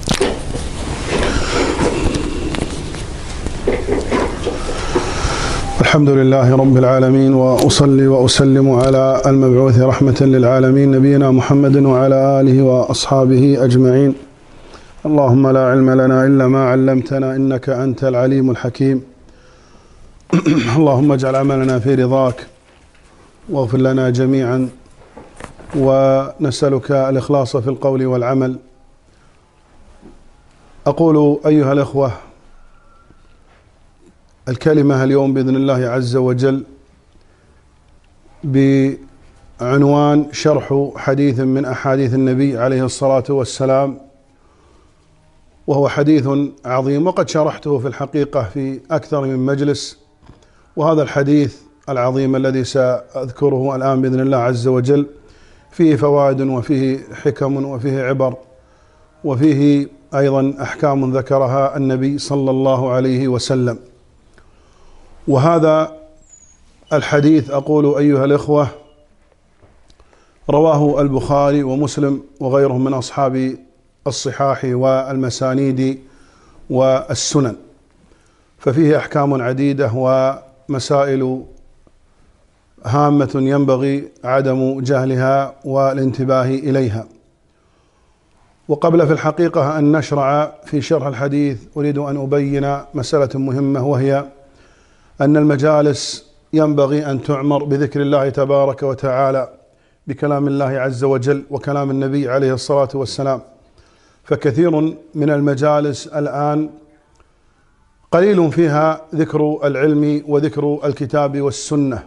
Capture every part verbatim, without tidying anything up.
الحمد لله رب العالمين، وأصلي وأسلم على المبعوث رحمة للعالمين نبينا محمد وعلى آله وأصحابه أجمعين. اللهم لا علم لنا إلا ما علمتنا إنك أنت العليم الحكيم. اللهم اجعل عملنا في رضاك واغفر لنا جميعا، ونسألك الإخلاص في القول والعمل. أقول أيها الأخوة، الكلمة اليوم بإذن الله عز وجل بعنوان شرح حديث من أحاديث النبي عليه الصلاة والسلام، وهو حديث عظيم وقد شرحته في الحقيقة في أكثر من مجلس. وهذا الحديث العظيم الذي سأذكره الآن بإذن الله عز وجل فيه فوائد وفيه حكم وفيه عبر وفيه أيضا أحكام ذكرها النبي صلى الله عليه وسلم. وهذا الحديث أقول أيها الإخوة رواه البخاري ومسلم وغيرهم من أصحاب الصحاح والمسانيد والسنن، ففيه أحكام عديدة ومسائل هامة ينبغي عدم جهلها والانتباه إليها. وقبل في الحقيقة أن نشرع في شرح الحديث أريد أن أبين مسألة مهمة، وهي أن المجالس ينبغي أن تعمر بذكر الله تبارك وتعالى بكلام الله عز وجل وكلام النبي عليه الصلاة والسلام. فكثير من المجالس الآن قليل فيها ذكر العلم وذكر الكتاب والسنة،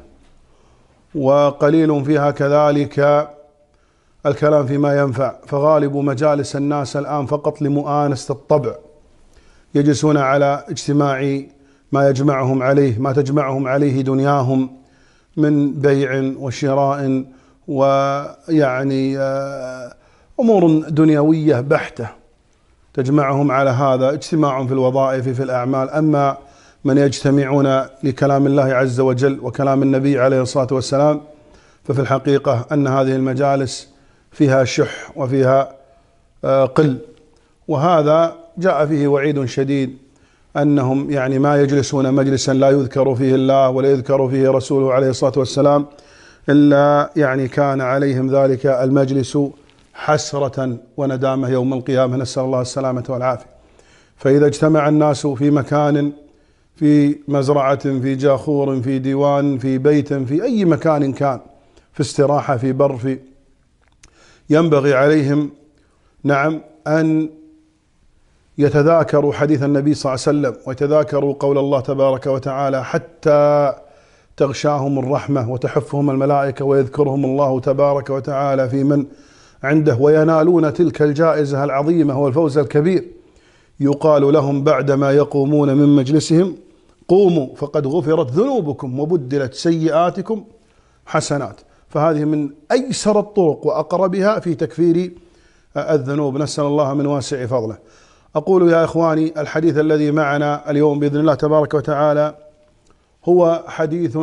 وقليل فيها كذلك الكلام فيما ينفع. فغالب مجالس الناس الآن فقط لمؤانسة الطبع، يجلسون على اجتماع ما يجمعهم عليه ما تجمعهم عليه دنياهم من بيع وشراء ويعني أمور دنيوية بحتة تجمعهم على هذا، اجتماع في الوظائف في الأعمال. أما من يجتمعون لكلام الله عز وجل وكلام النبي عليه الصلاة والسلام ففي الحقيقة أن هذه المجالس فيها شح وفيها قل. وهذا جاء فيه وعيد شديد أنهم يعني ما يجلسون مجلسا لا يذكر فيه الله ولا يذكر فيه رسوله عليه الصلاة والسلام إلا يعني كان عليهم ذلك المجلس حسرة وندامة يوم القيامة، نسأل الله السلامة والعافية. فإذا اجتمع الناس في مكان، في مزرعة، في جاخور، في ديوان، في بيت، في أي مكان كان، في استراحة، في بر، في ينبغي عليهم نعم أن يتذاكروا حديث النبي صلى الله عليه وسلم ويتذاكروا قول الله تبارك وتعالى حتى تغشاهم الرحمة وتحفهم الملائكة ويذكرهم الله تبارك وتعالى في من عنده، وينالون تلك الجائزة العظيمة والفوز الكبير. يقال لهم بعدما يقومون من مجلسهم: قوموا فقد غفرت ذنوبكم وبدلت سيئاتكم حسنات. فهذه من أيسر الطرق وأقربها في تكفير الذنوب، نسأل الله من واسع فضله. أقول يا إخواني، الحديث الذي معنا اليوم بإذن الله تبارك وتعالى هو حديث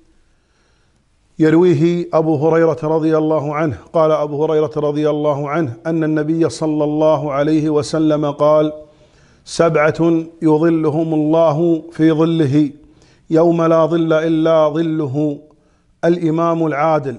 يرويه أبو هريرة رضي الله عنه. قال أبو هريرة رضي الله عنه أن النبي صلى الله عليه وسلم قال: سبعة يظلهم الله في ظله يوم لا ظل إلا ظله: الإمام العادل،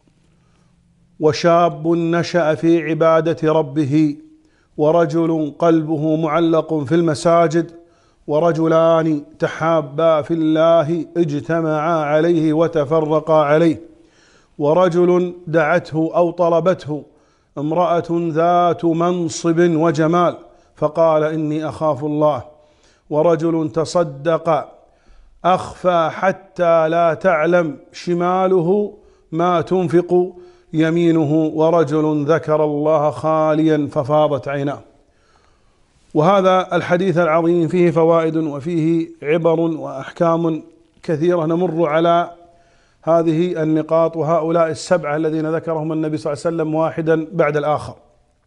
وشاب نشأ في عبادة ربه، ورجل قلبه معلق في المساجد، ورجلان تحابا في الله اجتمعا عليه وتفرقا عليه، ورجل دعته أو طلبته امرأة ذات منصب وجمال فقال: إني أخاف الله، ورجل تصدق أخفى حتى لا تعلم شماله ما تنفق يمينه، ورجل ذكر الله خاليا ففاضت عيناه. وهذا الحديث العظيم فيه فوائد وفيه عبر وأحكام كثيرة، نمر على هذه النقاط وهؤلاء السبعة الذين ذكرهم النبي صلى الله عليه وسلم واحدا بعد الآخر.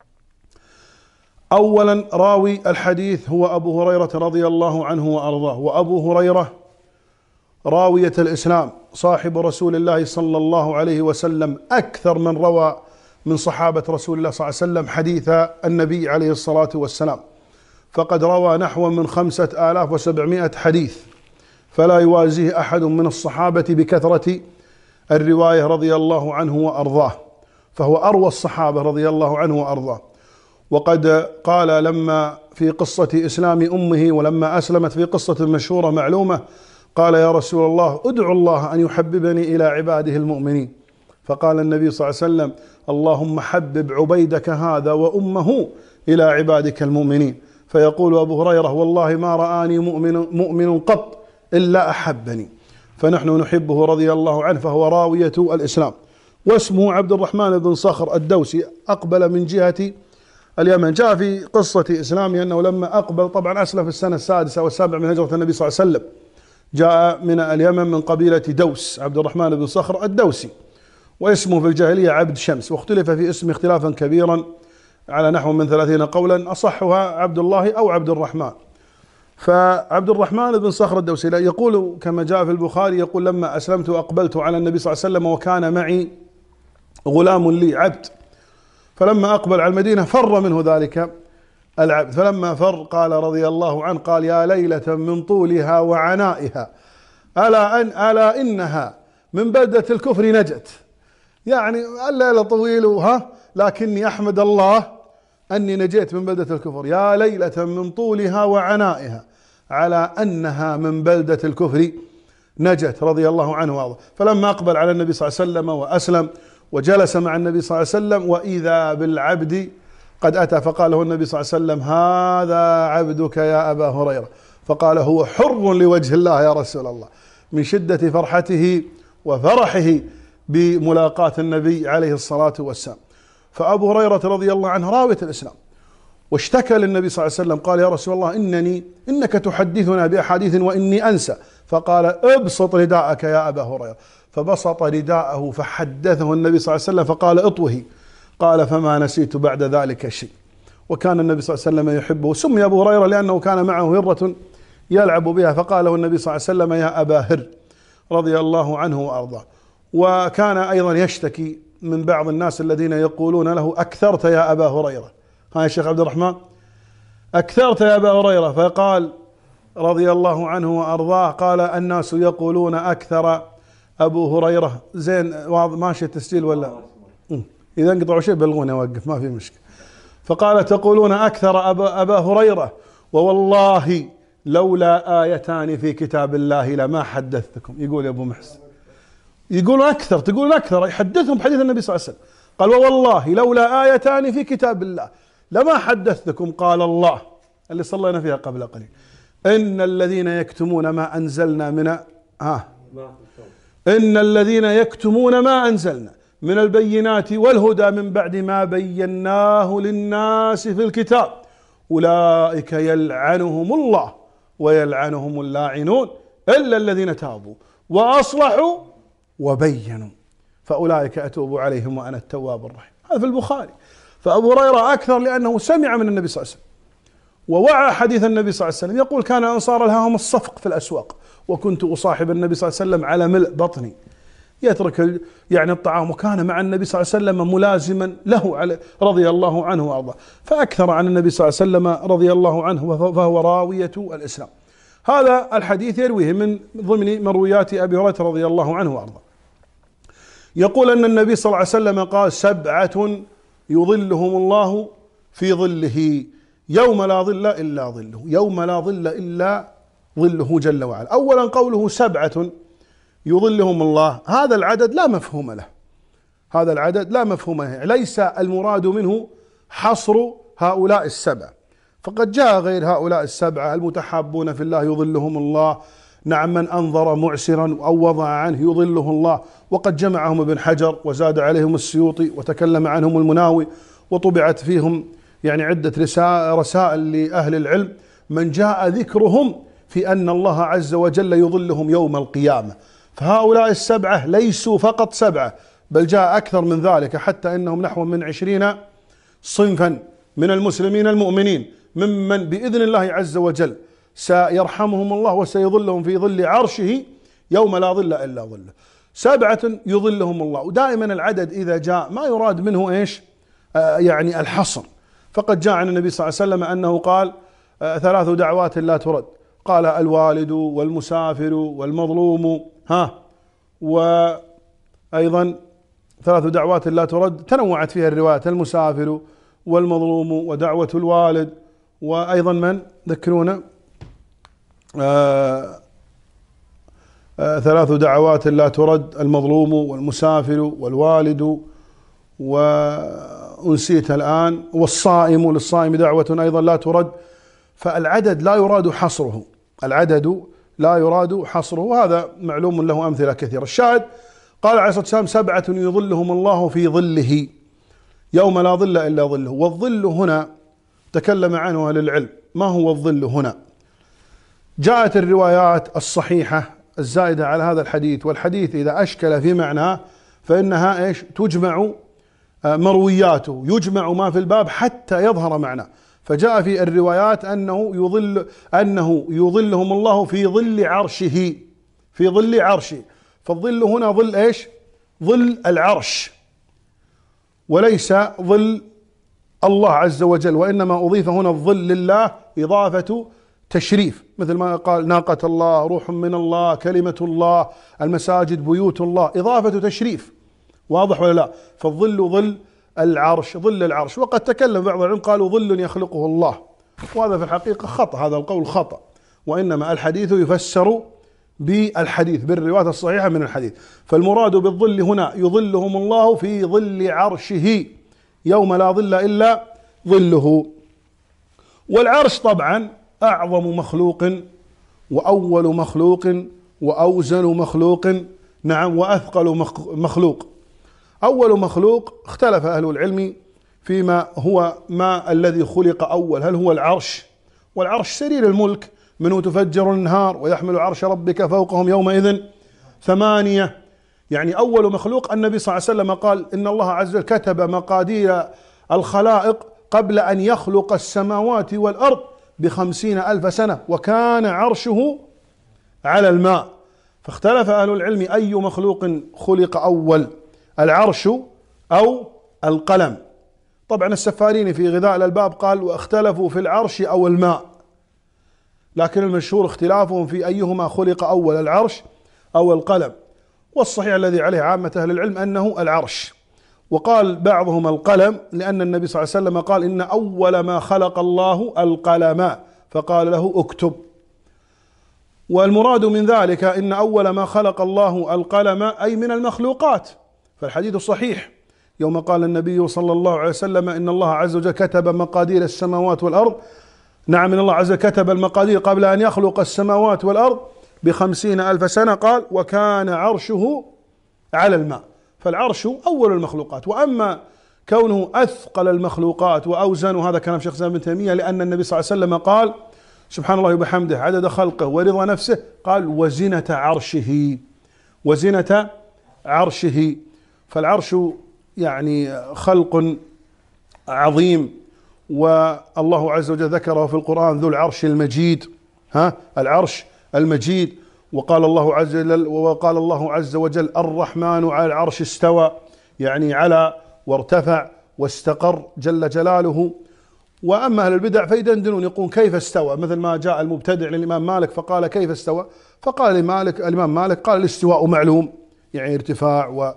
أولا، راوي الحديث هو أبو هريرة رضي الله عنه وأرضاه. وأبو هريرة راوية الإسلام، صاحب رسول الله صلى الله عليه وسلم، أكثر من روى من صحابة رسول الله صلى الله عليه وسلم حديث النبي عليه الصلاة والسلام، فقد روى نحو من خمسة آلاف وسبعمائة حديث، فلا يوازيه أحد من الصحابة بكثرة الرواية رضي الله عنه وأرضاه، فهو أروى الصحابة رضي الله عنه وأرضاه. وقد قال لما في قصة إسلام أمه ولما أسلمت في قصة مشهورة معلومة، قال يا رسول الله ادعو الله أن يحببني إلى عباده المؤمنين، فقال النبي صلى الله عليه وسلم اللهم حبب عبيدك هذا وأمه إلى عبادك المؤمنين. فيقول أبو هريرة والله ما رآني مؤمن, مؤمن قط إلا أحبني، فنحن نحبه رضي الله عنه، فهو راوية الإسلام. واسمه عبد الرحمن بن صخر الدوسي، أقبل من جهة اليمن. جاء في قصة إسلامه أنه لما أقبل، طبعا أسلم في السنة السادسة والسابعة من هجرة النبي صلى الله عليه وسلم، جاء من اليمن من قبيلة دوس، عبد الرحمن بن صخر الدوسي، واسمه في الجاهلية عبد شمس، واختلف في اسمه اختلافا كبيرا على نحو من ثلاثين قولا، أصحها عبد الله أو عبد الرحمن. فعبد الرحمن بن صخر الدوسي يقول كما جاء في البخاري، يقول لما أسلمت وأقبلت على النبي صلى الله عليه وسلم وكان معي غلام لي عبد، فلما أقبل على المدينة فر منه ذلك العبد، فلما فر قال رضي الله عنه، قال يا ليلة من طولها وعنائها ألا, أن ألا إنها من بلدة الكفر نجت. يعني الليلة طويل ها، لكني أحمد الله أني نجيت من بلدة الكفر. يا ليلة من طولها وعنائها على أنها من بلدة الكفر نجت، رضي الله عنه وارضاه. فلما أقبل على النبي صلى الله عليه وسلم وأسلم وجلس مع النبي صلى الله عليه وسلم، وإذا بالعبد قد أتى، فقال له النبي صلى الله عليه وسلم هذا عبدك يا أبا هريرة، فقال هو حر لوجه الله يا رسول الله، من شدة فرحته وفرحه بملاقاة النبي عليه الصلاة والسلام. فأبو هريرة رضي الله عنه راوية الإسلام، واشتكى للنبي صلى الله عليه وسلم، قال يا رسول الله إنني إنك تحدثنا بأحاديث وإني أنسى، فقال ابسط رداءك يا أبا هريرة، فبسط رداءه فحدثه النبي صلى الله عليه وسلم فقال اطوه، قال فما نسيت بعد ذلك شيء. وكان النبي صلى الله عليه وسلم يحبه، سمي أبو هريرة لأنه كان معه هرة يلعب بها، فقال له النبي صلى الله عليه وسلم يا أبا هر رضي الله عنه وأرضاه. وكان أيضا يشتكي من بعض الناس الذين يقولون له أكثرت يا أبا هريرة، ها يا شيخ عبد الرحمن أكثرت يا أبا هريرة، فقال رضي الله عنه وأرضاه قال الناس يقولون أكثر أبو هريرة. زين ماشي التسجيل ولا إذا انقطعوا شيء بلغوني أوقف ما في مشكلة. فقال تقولون أكثر أبا, أبا هريرة، ووالله لولا آيتان في كتاب الله لما حدثتكم. يقول يا أبو محسن يقول أكثر، تقول أكثر، يحدثهم بحديث النبي صلى الله عليه وسلم، قال ووالله لولا آيتان في كتاب الله لما حدثتكم. قال الله اللي صلينا فيها قبل قليل إن الذين يكتمون ما أنزلنا من ها إن الذين يكتمون ما أنزلنا من البينات والهدى من بعد ما بيناه للناس في الكتاب أولئك يلعنهم الله ويلعنهم اللاعنون إلا الذين تابوا وأصلحوا وبينوا فأولئك أتوب عليهم وأنا التواب الرحيم. هذا في البخاري. فأبو هريرة أكثر لأنه سمع من النبي صلى الله عليه وسلم ووعى حديث النبي صلى الله عليه وسلم. يقول كان الأنصار لهم الصفق في الأسواق وكنت أصاحب النبي صلى الله عليه وسلم على ملء بطني، يترك يعني الطعام، وكان مع النبي صلى الله عليه وسلم ملازما له على رضي الله عنه وأرضاه، فأكثر عن النبي صلى الله عليه وسلم رضي الله عنه، فهو راوية الإسلام. هذا الحديث يرويه من ضمن مرويات أبي هريرة رضي الله عنه وأرضاه. يقول أن النبي صلى الله عليه وسلم قال سبعة يظلهم الله في ظله يوم لا ظل إلا ظله، يوم لا ظل إلا ظله جل وعلا. أولا قوله سبعة يظلهم الله، هذا العدد لا مفهوم له، هذا العدد لا مفهوم له، ليس المراد منه حصر هؤلاء السبعة، فقد جاء غير هؤلاء السبعة المتحابون في الله يظلهم الله، نعم من أنظر معسرا أو وضع عنه يظله الله، وقد جمعهم ابن حجر وزاد عليهم السيوطي وتكلم عنهم المناوي، وطبعت فيهم يعني عدة رسائل لأهل العلم من جاء ذكرهم في أن الله عز وجل يظلهم يوم القيامة. فهؤلاء السبعة ليسوا فقط سبعة، بل جاء أكثر من ذلك، حتى إنهم نحو من عشرين صنفا من المسلمين المؤمنين ممن بإذن الله عز وجل سيرحمهم الله وسيظلهم في ظل عرشه يوم لا ظل إلا ظله. سبعة يظلهم الله. ودائما العدد إذا جاء ما يراد منه إيش؟ آه يعني الحصر. فقد جاء عن النبي صلى الله عليه وسلم أنه قال آه ثلاث دعوات لا ترد، قال الوالد والمسافر والمظلوم، ها، وأيضا ثلاث دعوات لا ترد تنوعت فيها الروايات، المسافر والمظلوم ودعوة الوالد، وأيضا من ذكرونا آه آه ثلاث دعوات لا ترد، المظلوم والمسافر والوالد، ونسيت الآن، والصائم، للصائم دعوة أيضا لا ترد. فالعدد لا يراد حصره، العدد لا يراد حصره، وهذا معلوم له أمثلة كثيرة. الشاهد قال عليه الصلاة والسلام سبعة يظلهم الله في ظله يوم لا ظل إلا ظله. والظل هنا تكلم عنه أهل العلم، ما هو الظل هنا؟ جاءت الروايات الصحيحة الزائدة على هذا الحديث، والحديث إذا أشكل في معناه فإنها إيش؟ تجمع مروياته، يجمع ما في الباب حتى يظهر معناه. فجاء في الروايات أنه يظل أنه يظلهم الله في ظل عرشه، في ظل عرشه. فالظل هنا ظل إيش؟ ظل العرش، وليس ظل الله عز وجل، وإنما أضيف هنا الظل لله إضافة تشريف، مثل ما قال ناقة الله، روح من الله، كلمة الله، المساجد بيوت الله، إضافة تشريف. واضح ولا لا؟ فالظل ظل العرش، ظل العرش. وقد تكلم بعض العلماء قالوا ظل يخلقه الله، وهذا في الحقيقة خطأ، هذا القول خطأ، وإنما الحديث يفسر بالحديث، بالروايات الصحيحة من الحديث. فالمراد بالظل هنا يظلهم الله في ظل عرشه يوم لا ظل إلا ظله. والعرش طبعا أعظم مخلوق وأول مخلوق وأوزن مخلوق، نعم، وأثقل مخلوق. أول مخلوق اختلف أهل العلم فيما هو ما الذي خلق أول، هل هو العرش؟ والعرش سرير الملك، منه تفجر النهار، ويحمل عرش ربك فوقهم يومئذ ثمانية. يعني أول مخلوق النبي صلى الله عليه وسلم قال إن الله عز وجل كتب مقادير الخلائق قبل أن يخلق السماوات والأرض بخمسين ألف سنة، وكان عرشه على الماء. فاختلف أهل العلم أي مخلوق خلق أول، العرش أو القلم. طبعا السفارين في غذاء الألباب قال واختلفوا في العرش أو الماء، لكن المشهور اختلافهم في أيهما خلق أول، العرش أو القلم. والصحيح الذي عليه عامة أهل العلم أنه العرش. وقال بعضهم القلم لأن النبي صلى الله عليه وسلم قال إن أول ما خلق الله القلم، فقال له اكتب. والمراد من ذلك إن أول ما خلق الله القلم أي من المخلوقات، فالحديث صحيح يوم قال النبي صلى الله عليه وسلم إن الله عز وجل كتب مقادير السماوات والأرض، نعم، إن الله عز وجل كتب المقادير قبل أن يخلق السماوات والأرض بخمسين ألف سنة، قال وكان عرشه على الماء. فالعرش أول المخلوقات. وأما كونه أثقل المخلوقات وأوزن، هذا كلام شيخ الإسلام ابن تيمية، لأن النبي صلى الله عليه وسلم قال سبحان الله وبحمده عدد خلقه ورضا نفسه، قال وزنة عرشه، وزنة عرشه. فالعرش يعني خلق عظيم، والله عز وجل ذكره في القرآن ذو العرش المجيد، ها، العرش المجيد. وقال الله عز وجل وقال الله عز وجل الرحمن على العرش استوى، يعني على وارتفع واستقر جل جلاله. وأما أهل البدع فيدندنون يقول كيف استوى، مثل ما جاء المبتدع للإمام مالك فقال كيف استوى، فقال مالك الإمام مالك قال الاستواء معلوم، يعني ارتفاع، و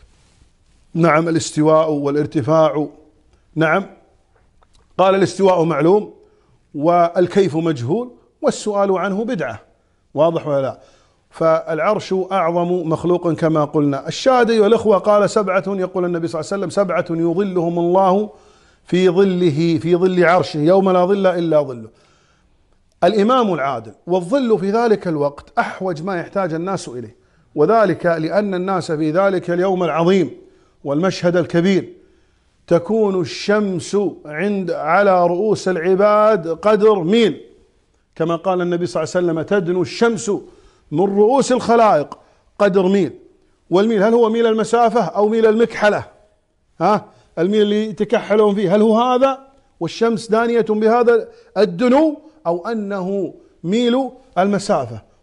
نعم الاستواء والارتفاع، نعم، قال الاستواء معلوم والكيف مجهول والسؤال عنه بدعة. واضح ولا لا؟ فالعرش أعظم مخلوق كما قلنا. الشاهد والإخوة قال سبعة، يقول النبي صلى الله عليه وسلم سبعة يظلهم الله في ظله، في ظل عرشه يوم لا ظل إلا ظله. الإمام العادل، والظل في ذلك الوقت أحوج ما يحتاج الناس إليه، وذلك لأن الناس في ذلك اليوم العظيم والمشهد الكبير تكون الشمس عند على رؤوس العباد قدر ميل، كما قال النبي صلى الله عليه وسلم تدنو الشمس من رؤوس الخلائق قدر ميل. والميل هل هو ميل المسافة أو ميل المكحلة؟ ها، الميل اللي يتكحلون فيه، هل هو هذا والشمس دانية بهذا الدنو، أو أنه ميل المسافة؟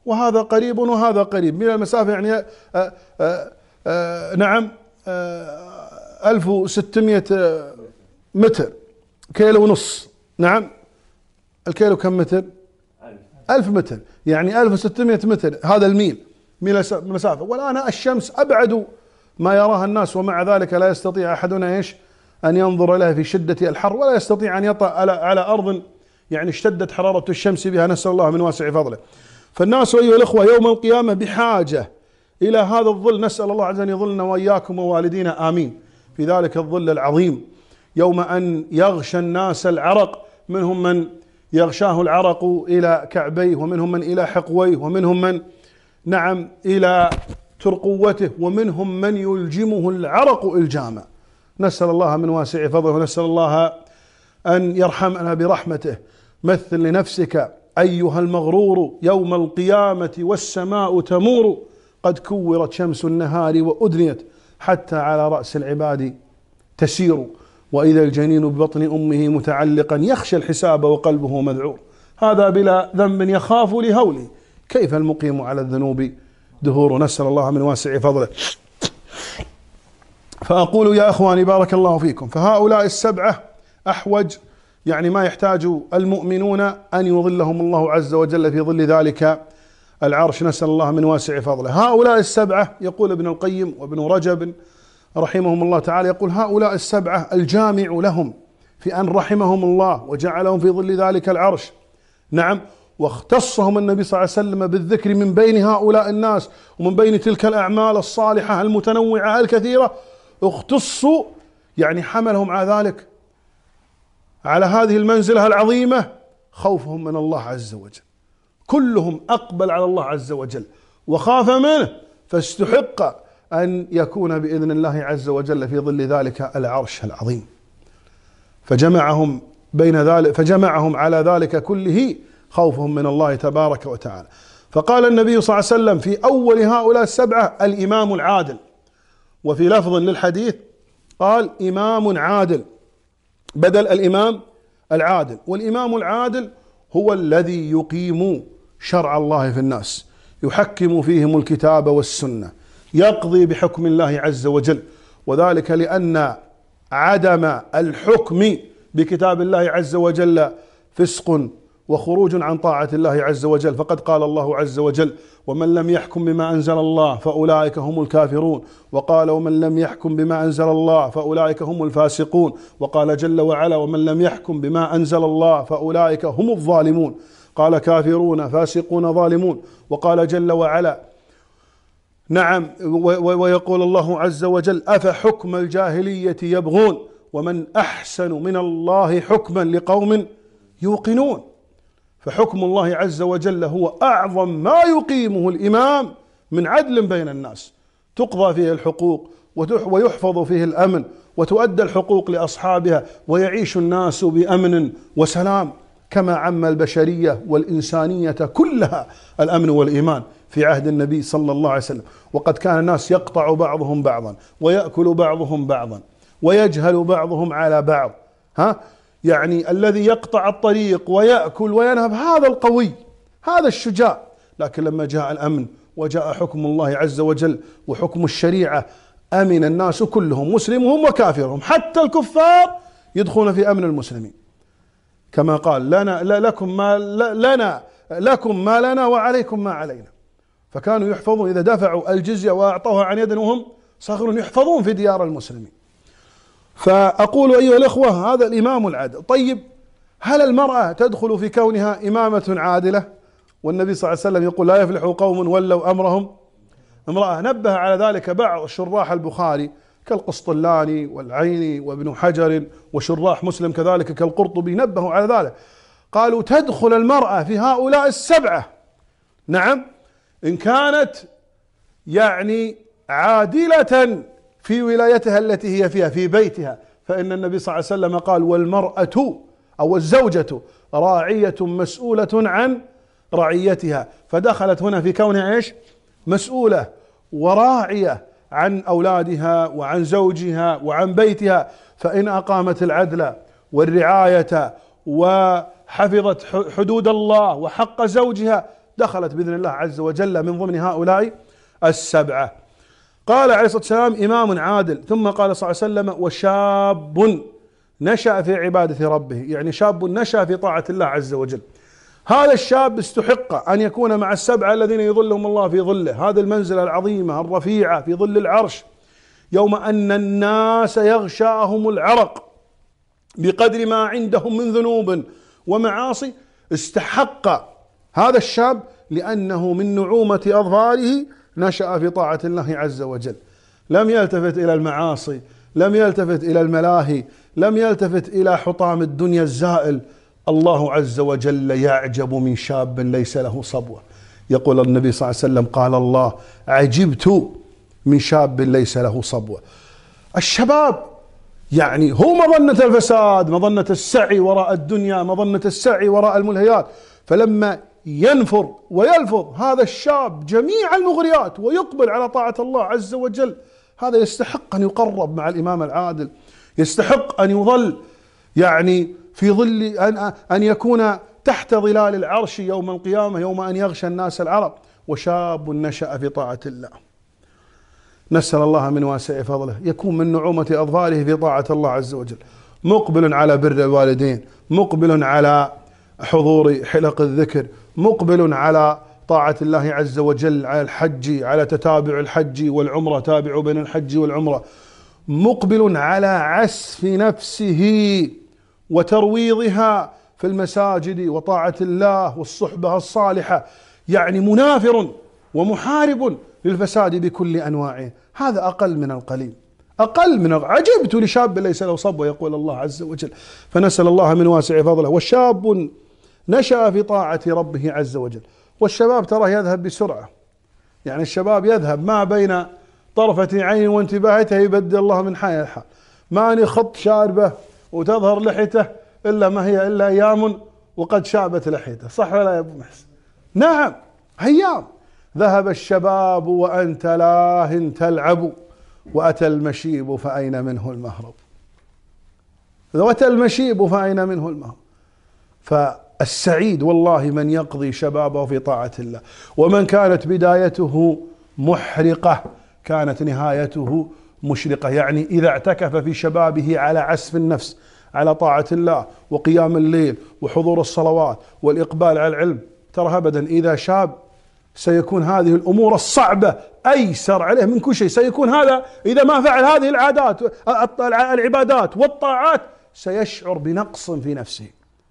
وهذا قريب وهذا قريب من المسافة، يعني آآ آآ آآ نعم ألف وستمائة متر، كيلو ونص. نعم الكيلو كم متر؟ ألف متر، يعني ألف وستمائة متر، هذا الميل من المسافة. والآن الشمس أبعد ما يراها الناس، ومع ذلك لا يستطيع أحدنا إيش أن ينظر لها في شدة الحر، ولا يستطيع أن يطأ على على أرض يعني اشتدت حرارة الشمس بها، نسأل الله من واسع فضله. فالناس أيها الأخوة يوم القيامة بحاجة إلى هذا الظل، نسأل الله عز وجل أن يظلنا وإياكم ووالدينا آمين في ذلك الظل العظيم، يوم أن يغشى الناس العرق، منهم من يغشاه العرق إلى كعبيه، ومنهم من إلى حقويه، ومنهم من نعم إلى ترقوته، ومنهم من يلجمه العرق إلجاما. نسأل الله من واسع فضله، ونسأل الله أن يرحمنا برحمته. مثل لنفسك أيها المغرور يوم القيامة والسماء تمور، قد كورت شمس النهار وأدنيت، حتى على رأس العباد تسير، وإذا الجنين ببطن أمه متعلقا يخشى الحساب وقلبه مذعور. هذا بلا ذنب يخاف لهوله، كيف المقيم على الذنوب دهور. نسأل الله من واسع فضله. فأقول يا أخواني بارك الله فيكم، فهؤلاء السبعة أحوج يعني ما يحتاج المؤمنون أن يظلهم الله عز وجل في ظل ذلك العرش، نسأل الله من واسع فضله. هؤلاء السبعة يقول ابن القيم وابن رجب رحمهم الله تعالى، يقول هؤلاء السبعة الجامع لهم في أن رحمهم الله وجعلهم في ظل ذلك العرش، نعم، واختصهم النبي صلى الله عليه وسلم بالذكر من بين هؤلاء الناس ومن بين تلك الأعمال الصالحة المتنوعة الكثيرة، اختصوا يعني حملهم على ذلك، على هذه المنزلة العظيمة، خوفهم من الله عز وجل. كلهم أقبل على الله عز وجل وخاف منه، فاستحق أن يكون بإذن الله عز وجل في ظل ذلك العرش العظيم. فجمعهم بين ذلك فجمعهم على ذلك كله خوفهم من الله تبارك وتعالى. فقال النبي صلى الله عليه وسلم في أول هؤلاء السبعة الإمام العادل، وفي لفظ للحديث قال إمام عادل بدل الإمام العادل. والإمام العادل هو الذي يقيم شرع الله في الناس، يحكم فيهم الكتاب والسنة، يقضي بحكم الله عز وجل، وذلك لأن عدم الحكم بكتاب الله عز وجل فسق وخروج عن طاعة الله عز وجل. فقد قال الله عز وجل ومن لم يحكم بما أنزل الله فأولئك هم الكافرون، وقال ومن لم يحكم بما أنزل الله فأولئك هم الفاسقون، وقال جل وعلا ومن لم يحكم بما أنزل الله فأولئك هم الظالمون، قال كافرون فاسقون ظالمون، وقال جل وعلا نعم ويقول الله عز وجل أفحكم الجاهلية يبغون ومن أحسن من الله حكما لقوم يوقنون. فحكم الله عز وجل هو أعظم ما يقيمه الإمام من عدل بين الناس، تقضى فيه الحقوق ويحفظ فيه الأمن وتؤدى الحقوق لأصحابها، ويعيش الناس بأمن وسلام، كما عم البشرية والإنسانية كلها الأمن والإيمان في عهد النبي صلى الله عليه وسلم. وقد كان الناس يقطع بعضهم بعضا ويأكل بعضهم بعضا ويجهل بعضهم على بعض، ها يعني الذي يقطع الطريق ويأكل وينهب هذا القوي، هذا الشجاع. لكن لما جاء الأمن وجاء حكم الله عز وجل وحكم الشريعة أمن الناس كلهم، مسلمهم وكافرهم، حتى الكفار يدخلون في أمن المسلمين، كما قال لنا لكم ما لنا لكم ما لنا وعليكم ما علينا. فكانوا يحفظون إذا دفعوا الجزية وأعطوها عن يد وهم صاغرون يحفظون في ديار المسلمين. فأقول أيها الأخوة هذا الإمام العادل. طيب هل المرأة تدخل في كونها إمامة عادلة؟ والنبي صلى الله عليه وسلم يقول لا يفلح قوم ولوا أمرهم امرأة. نبه على ذلك بعض شراح البخاري كالقسطلاني والعيني وابن حجر، وشراح مسلم كذلك كالقرطبي، نبهوا على ذلك، قالوا تدخل المرأة في هؤلاء السبعة، نعم، إن كانت يعني عادلة في ولايتها التي هي فيها في بيتها، فإن النبي صلى الله عليه وسلم قال والمرأة أو الزوجة راعية مسؤولة عن رعيتها، فدخلت هنا في كونها إيش؟ مسؤولة وراعية عن أولادها وعن زوجها وعن بيتها. فإن أقامت العدل والرعاية وحفظت حدود الله وحق زوجها دخلت بإذن الله عز وجل من ضمن هؤلاء السبعة. قال عليه الصلاة والسلام إمام عادل، ثم قال صلى الله عليه وسلم وشاب نشأ في عبادة ربه، يعني شاب نشأ في طاعة الله عز وجل. هذا الشاب استحق أن يكون مع السبعة الذين يظلهم الله في ظله، هذه المنزلة العظيمة الرفيعة في ظل العرش، يوم أن الناس يغشاهم العرق بقدر ما عندهم من ذنوب ومعاصي. استحق هذا الشاب لأنه من نعومة أظفاره نشأ في طاعة الله عز وجل، لم يلتفت إلى المعاصي، لم يلتفت إلى الملاهي، لم يلتفت إلى حطام الدنيا الزائل. الله عز وجل يعجب من شاب ليس له صبوة. يقول النبي صلى الله عليه وسلم قال الله عجبت من شاب ليس له صبوة. الشباب يعني هو مظنة الفساد، مظنة السعي وراء الدنيا، مظنة السعي وراء الملهيات، فلما ينفر ويلفظ هذا الشاب جميع المغريات ويقبل على طاعة الله عز وجل، هذا يستحق أن يقرب مع الإمام العادل، يستحق أن يظل يعني في ظل أن, أن يكون تحت ظلال العرش يوم القيامة، يوم أن يغشى الناس العرق. وشاب نشأ في طاعة الله، نسأل الله من واسع فضله يكون من نعومة أظفاره في طاعة الله عز وجل، مقبل على بر الوالدين، مقبل على حضور حلق الذكر، مقبل على طاعة الله عز وجل، على الحج، على تتابع الحج والعمرة، تابع بين الحج والعمرة، مقبل على عسف نفسه وترويضها في المساجد وطاعة الله والصحبة الصالحة، يعني منافر ومحارب للفساد بكل أنواعه. هذا أقل من القليل، أقل من عجبت لشاب ليس له صبوة، يقول الله عز وجل. فنسأل الله من واسع فضله. والشاب نشأ في طاعة ربه عز وجل. والشباب ترى يذهب بسرعة، يعني الشباب يذهب ما بين طرفة عين وانتباهته يبدل الله من حال الحال، ما أن يخط شاربه وتظهر لحيته إلا ما هي إلا أيام وقد شابت لحيته، صح ولا يا أبو محسن؟ نعم، أيام. ذهب الشباب وأنت لاه تلعب، وأتى المشيب فأين منه المهرب. وأتى المشيب فأين منه المهرب. فالسعيد والله من يقضي شبابه في طاعة الله، ومن كانت بدايته محرقة كانت نهايته مشرقة. يعني إذا اعتكف في شبابه على عسف النفس، على طاعة الله وقيام الليل وحضور الصلوات والإقبال على العلم، ترى أبدا إذا شاب سيكون هذه الأمور الصعبة أيسر عليه من كل شيء. سيكون هذا إذا ما فعل هذه العادات العبادات والطاعات سيشعر بنقص في نفسه.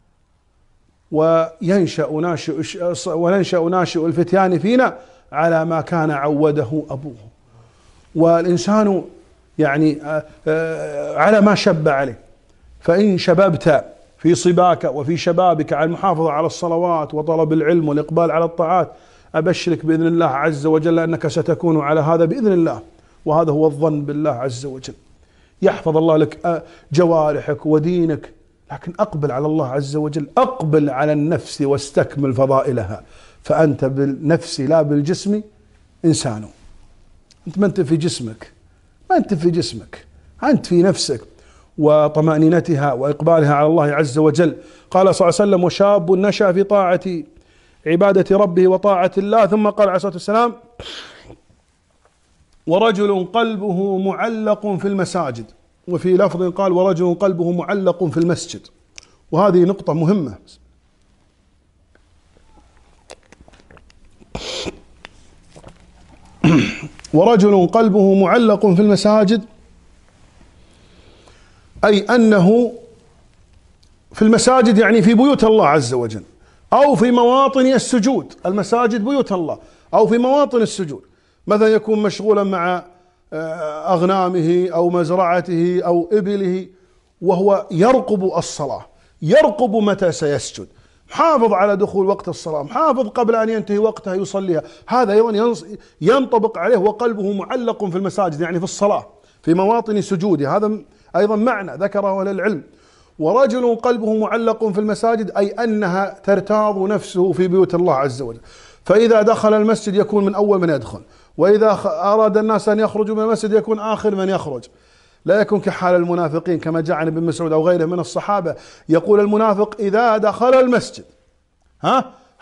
وينشأ ناشئ وننشأ ناشئ الفتيان فينا على ما كان عوده أبوه. والإنسان يعني على ما شب عليه. فإن شببت في صباك وفي شبابك على المحافظة على الصلوات وطلب العلم والإقبال على الطاعات، أبشرك بإذن الله عز وجل أنك ستكون على هذا بإذن الله، وهذا هو الظن بالله عز وجل. يحفظ الله لك جوارحك ودينك، لكن أقبل على الله عز وجل، أقبل على النفس واستكمل فضائلها، فأنت بالنفس لا بالجسم إنسان. أنت ما أنت في جسمك، ما أنت في جسمك، أنت في نفسك وطمأنينتها وإقبالها على الله عز وجل. قال صلى الله عليه وسلم وشاب نشأ في طاعة عبادة ربه وطاعة الله. ثم قال عليه الصلاة والسلام ورجل قلبه معلق في المساجد، وفي لفظ قال ورجل قلبه معلق في المسجد، وهذه نقطة مهمة. ورجل قلبه معلق في المساجد، أي أنه في المساجد يعني في بيوت الله عز وجل، أو في مواطن السجود. المساجد بيوت الله، أو في مواطن السجود، مثلا يكون مشغولا مع أغنامه أو مزرعته أو إبله وهو يرقب الصلاة، يرقب متى سيسجد، محافظ على دخول وقت الصلاة، محافظ قبل أن ينتهي وقتها يصليها. هذا أيضا ينطبق عليه وقلبه معلق في المساجد، يعني في الصلاة في مواطن سجوده. هذا أيضا معنى ذكره أهل العلم. ورجل قلبه معلق في المساجد أي أنها ترتاض نفسه في بيوت الله عز وجل، فإذا دخل المسجد يكون من أول من يدخل، وإذا أراد الناس أن يخرجوا من المسجد يكون آخر من يخرج. لا يكون كحال المنافقين كما جاء عن ابن مسعود أو غيره من الصحابة، يقول المنافق إذا دخل المسجد ها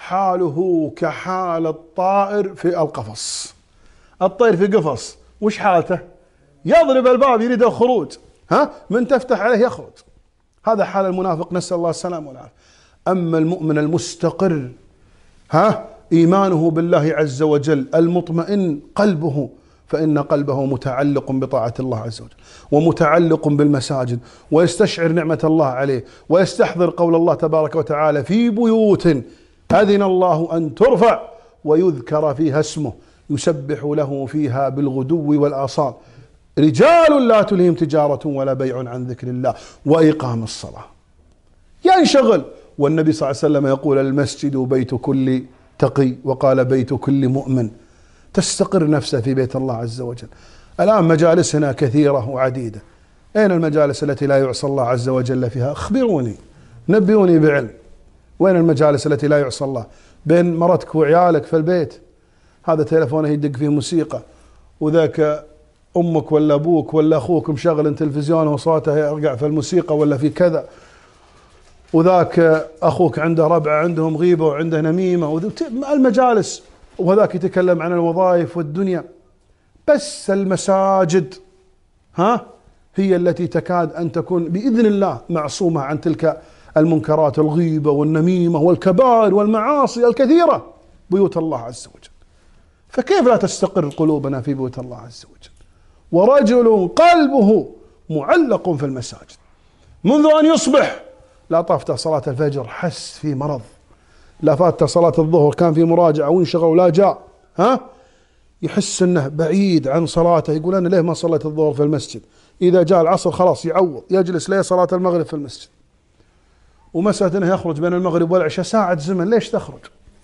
حاله كحال الطائر في القفص. الطير في قفص وش حالته؟ يضرب الباب يريد الخروج، ها من تفتح عليه يخرج. هذا حال المنافق، نسأل الله السلامة والعافية. أما المؤمن المستقر، ها إيمانه بالله عز وجل، المطمئن قلبه، فإن قلبه متعلق بطاعة الله عز وجل ومتعلق بالمساجد، ويستشعر نعمة الله عليه، ويستحضر قول الله تبارك وتعالى: في بيوت أذن الله أن ترفع ويذكر فيها اسمه يسبح له فيها بالغدو والآصال رجال لا تلهيهم تجارة ولا بيع عن ذكر الله وإقام الصلاة. ينشغل. والنبي صلى الله عليه وسلم يقول: المسجد بيت كل تقي، وقال: بيت كل مؤمن. تستقر نفسه في بيت الله عز وجل. الآن مجالسنا كثيرة وعديدة، أين المجالس التي لا يعصى الله عز وجل فيها؟ أخبروني، نبئوني بعلم. وين المجالس التي لا يعصى الله؟ بين مرتك وعيالك في البيت، هذا تلفونه يدق فيه موسيقى، وذاك أمك ولا أبوك ولا أخوك مشغل تلفزيونه وصوته يرقع في الموسيقى ولا في كذا، وذاك أخوك عنده ربع عندهم غيبة وعنده نميمة، المجالس، وهذاك يتكلم عن الوظائف والدنيا. بس المساجد ها هي التي تكاد أن تكون بإذن الله معصومة عن تلك المنكرات، الغيبة والنميمة والكبائر والمعاصي الكثيرة، بيوت الله عز وجل. فكيف لا تستقر قلوبنا في بيوت الله عز وجل؟ ورجل قلبه معلق في المساجد منذ أن يصبح، لا طافته صلاة الفجر حس في مرض، لا فاتته صلاة الظهر كان في مراجعة وانشغل ولا جاء، ها يحس انه بعيد عن صلاته، يقول انا ليه ما صليت الظهر في المسجد؟ اذا جاء العصر خلاص يعوض، يجلس ليه صلاة المغرب في المسجد. ومسألة انه يخرج بين المغرب والعشاء ساعة زمن، ليش تخرج؟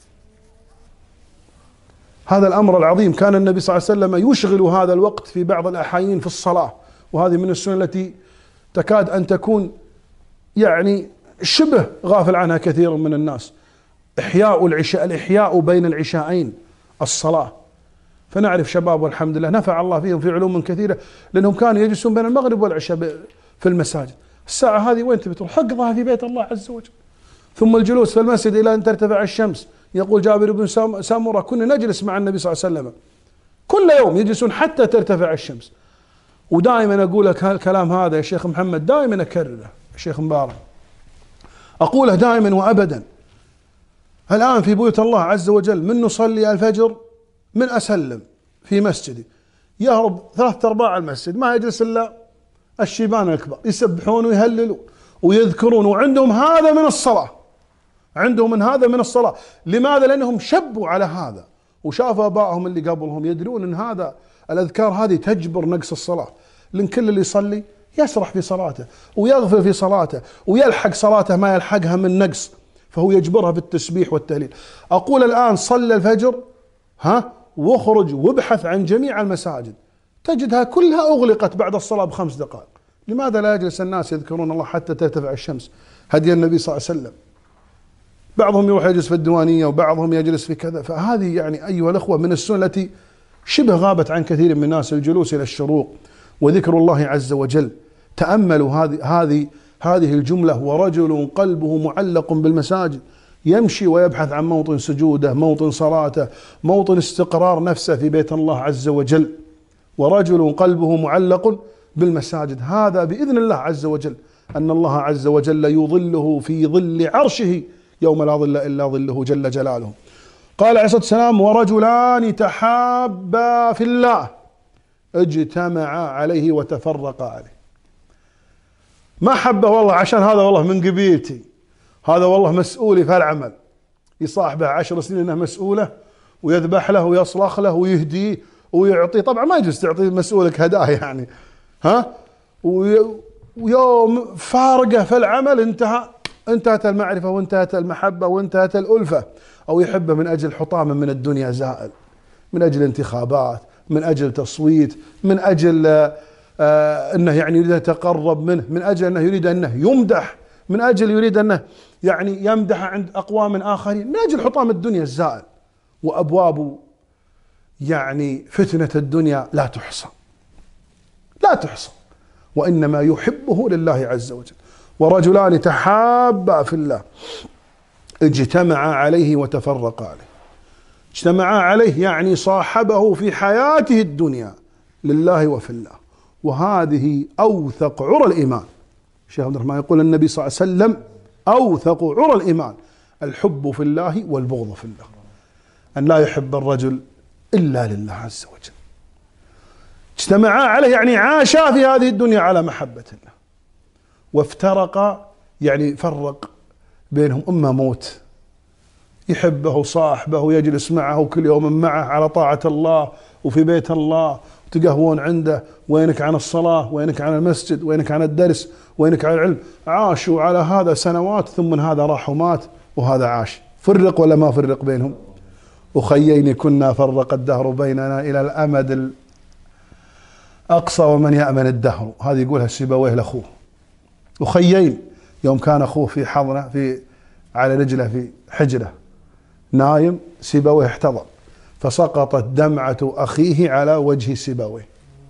هذا الامر العظيم. كان النبي صلى الله عليه وسلم يشغل هذا الوقت في بعض الاحايين في الصلاة، وهذه من السنن التي تكاد ان تكون يعني شبه غافل عنها كثير من الناس. إحياء العشاء، الإحياء بين العشاءين، الصلاة. فنعرف شباب والحمد لله نفع الله فيهم في علوم كثيرة، لأنهم كانوا يجلسون بين المغرب والعشاء في المساجد. الساعة هذه وين تبي تروح؟ حقضها في بيت الله عز وجل. ثم الجلوس في المسجد إلى أن ترتفع الشمس. يقول جابر بن سامورة: كنا نجلس مع النبي صلى الله عليه وسلم كل يوم يجلسون حتى ترتفع الشمس. ودائما أقول لك الكلام هذا يا شيخ محمد، دائما أكرره يا شيخ مبارك، أقوله دائما وأبدا. الآن في بيوت الله عز وجل من نصلي الفجر من أسلم في مسجدي يهرب ثلاثة أرباع المسجد، ما يجلس إلا الشيبان الكبار يسبحون ويهللون ويذكرون، وعندهم هذا من الصلاة، عندهم من هذا من الصلاة. لماذا؟ لأنهم شبوا على هذا وشافوا آبائهم اللي قبلهم يدرون أن هذا الأذكار هذه تجبر نقص الصلاة. لأن كل اللي يصلي يسرح في صلاته ويغفل في صلاته ويلحق صلاته ما يلحقها من نقص، فهو يجبرها بالتسبيح والتهليل. أقول الآن صلى الفجر ها واخرج وابحث عن جميع المساجد تجدها كلها أغلقت بعد الصلاة بخمس دقائق. لماذا لا يجلس الناس يذكرون الله حتى ترتفع الشمس؟ هدي النبي صلى الله عليه وسلم. بعضهم يروح يجلس في الديوانية وبعضهم يجلس في كذا. فهذه يعني أيها الأخوة من السنن التي شبه غابت عن كثير من الناس، الجلوس إلى الشروق وذكر الله عز وجل. تأملوا هذه هذه هذه الجملة: ورجل قلبه معلق بالمساجد، يمشي ويبحث عن موطن سجوده، موطن صلاته، موطن استقرار نفسه في بيت الله عز وجل. ورجل قلبه معلق بالمساجد، هذا بإذن الله عز وجل أن الله عز وجل يظله في ظل عرشه يوم لا ظل إلا ظله جل جلاله. قال عليه الصلاة والسلام: ورجلان تحابا في الله اجتمعا عليه وتفرقا عليه. ما حبه والله عشان هذا والله من قبيلتي، هذا والله مسؤولي في العمل، يصاحبه عشر سنين انه مسؤوله ويذبح له ويصلخ له ويهديه ويعطيه. طبعا ما يجوز تعطي مسؤولك هدايا يعني، ها، ويوم فارقه في العمل انتهى، انتهت المعرفة وانتهت المحبة وانتهت الألفة. أو يحبه من أجل حطام من الدنيا زائل، من أجل انتخابات، من أجل تصويت، من أجل آه أنه يعني يريد أن يتقرب منه، من أجل أنه يريد أنه يمدح، من أجل يريد أنه يعني يمدح عند أقوام آخرين، من أجل حطام الدنيا الزائل. وأبواب يعني فتنة الدنيا لا تحصى، لا تحصى، وإنما يحبه لله عز وجل. ورجلان تحابا في الله اجتمعا عليه وتفرقا عليه. اجتمعا عليه يعني صاحبه في حياته الدنيا لله وفي الله، وهذه أوثق عرى الإيمان. الشيخ عبد الرحمن يقول النبي صلى الله عليه وسلم أوثق عرى الإيمان الحب في الله والبغض في الله، أن لا يحب الرجل إلا لله عز وجل. اجتمعا عليه يعني عاشا في هذه الدنيا على محبة الله، وافترقا يعني فرق بينهم، إما موت يحبه صاحبه يجلس معه كل يوم معه على طاعة الله وفي بيت الله وتقهوون عنده، وينك عن الصلاة، وينك عن المسجد، وينك عن الدرس، وينك عن العلم. عاشوا على هذا سنوات، ثم من هذا راح ومات وهذا عاش. فرق ولا ما فرق بينهم؟ أخيين كنا فرق الدهر بيننا إلى الأمد الأقصى ومن يأمن الدهر. هذه يقولها سيبويه لأخوه. أخيين يوم كان أخوه في حضنه في على رجله في حجره نايم، سيبويه احتضر فسقطت دمعة أخيه على وجه سيبويه،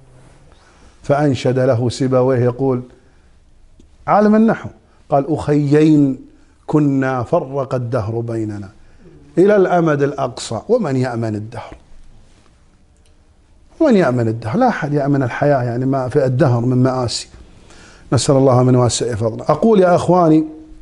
فأنشد له سيبويه يقول عالم النحو، قال أخيين كنا فرق الدهر بيننا إلى الأمد الأقصى ومن يأمن الدهر. ومن يأمن الدهر؟ لا أحد يأمن الحياة، يعني ما في الدهر من مآسي، نسأل الله من واسع فضله. أقول يا أخواني،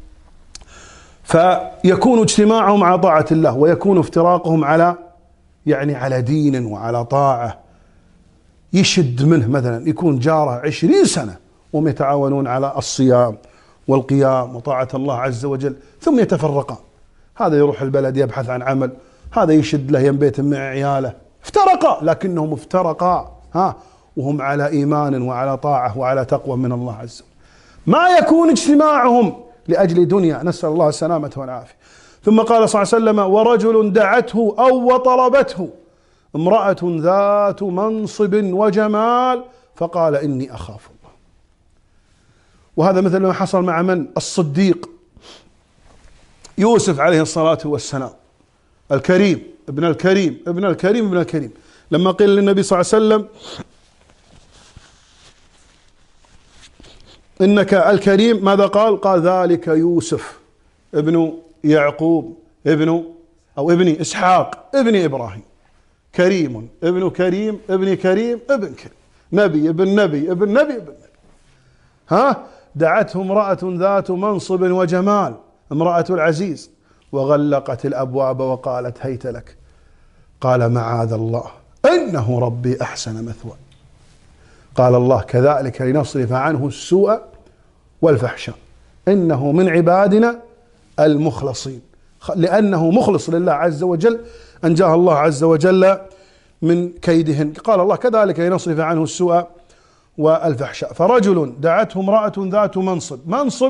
فيكون اجتماعهم على طاعة الله، ويكون افتراقهم على يعني على دين وعلى طاعة. يشد منه مثلا يكون جاره عشرين سنة وهم يتعاونون على الصيام والقيام وطاعة الله عز وجل، ثم يتفرقان. هذا يروح البلد يبحث عن عمل، هذا يشد له ينبيت مع عياله، افترقا لكنهم افترقا ها وهم على إيمان وعلى طاعة وعلى تقوى من الله عز وجل. ما يكون اجتماعهم لأجل دنيا، نسأل الله السلامة والعافية. ثم قال صلى الله عليه وسلم ورجل دعته أو وطلبته امرأة ذات منصب وجمال فقال إني أخاف الله. وهذا مثل ما حصل مع من؟ الصديق يوسف عليه الصلاة والسلام، الكريم ابن الكريم ابن الكريم ابن الكريم. لما قيل للنبي صلى الله عليه وسلم إنك الكريم، ماذا قال؟ قال ذلك يوسف ابن يعقوب ابن أو ابن إسحاق ابن إبراهيم، كريم ابن كريم ابن كريم ابن كريم، نبي ابن نبي ابن نبي ابن نبي. ها دعته امرأة ذات منصب وجمال، امرأة العزيز، وغلقت الأبواب وقالت هيت لك. قال معاذ الله إنه ربي أحسن مثواي. قال الله كذلك لنصرف عنه السوء والفحشاء إنه من عبادنا المخلصين، لأنه مخلص لله عز وجل أنجاه الله عز وجل من كيدهن. قال الله كذلك لنصرف عنه السوء والفحشاء. فرجل دعته امرأة ذات منصب، منصب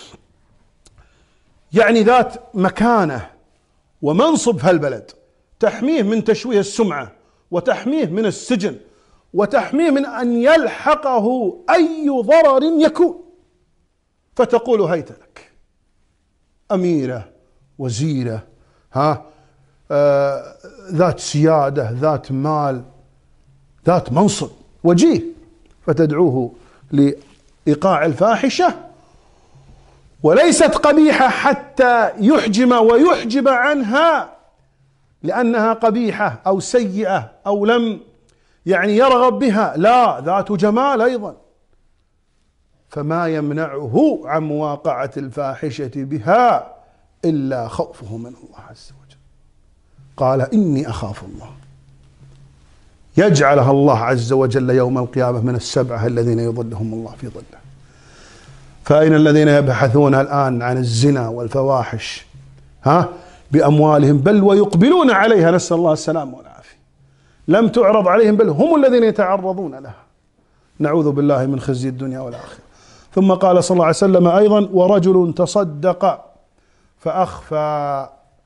يعني ذات مكانة ومنصب في البلد، تحميه من تشويه السمعة، وتحميه من السجن، وتحميه من أن يلحقه أي ضرر يكون. فتقول هيت لك، أميرة وزيرة ها آه ذات سيادة ذات مال ذات منصب وجيه، فتدعوه لإيقاع الفاحشة وليست قبيحة حتى يحجم ويحجب عنها لأنها قبيحة أو سيئة أو لم يعني يرغب بها، لا ذات جمال أيضا، فما يمنعه عن مواقعة الفاحشة بها إلا خوفه من الله عز وجل. قال إني أخاف الله، يجعلها الله عز وجل يوم القيامة من السبعة الذين يظلهم الله في ظله. فأين الذين يبحثون الآن عن الزنا والفواحش ها بأموالهم بل ويقبلون عليها، نسأل الله السلامة والعافية، لم تعرض عليهم بل هم الذين يتعرضون لها، نعوذ بالله من خزي الدنيا والآخرة. ثم قال صلى الله عليه وسلم أيضا ورجل تصدق فأخفى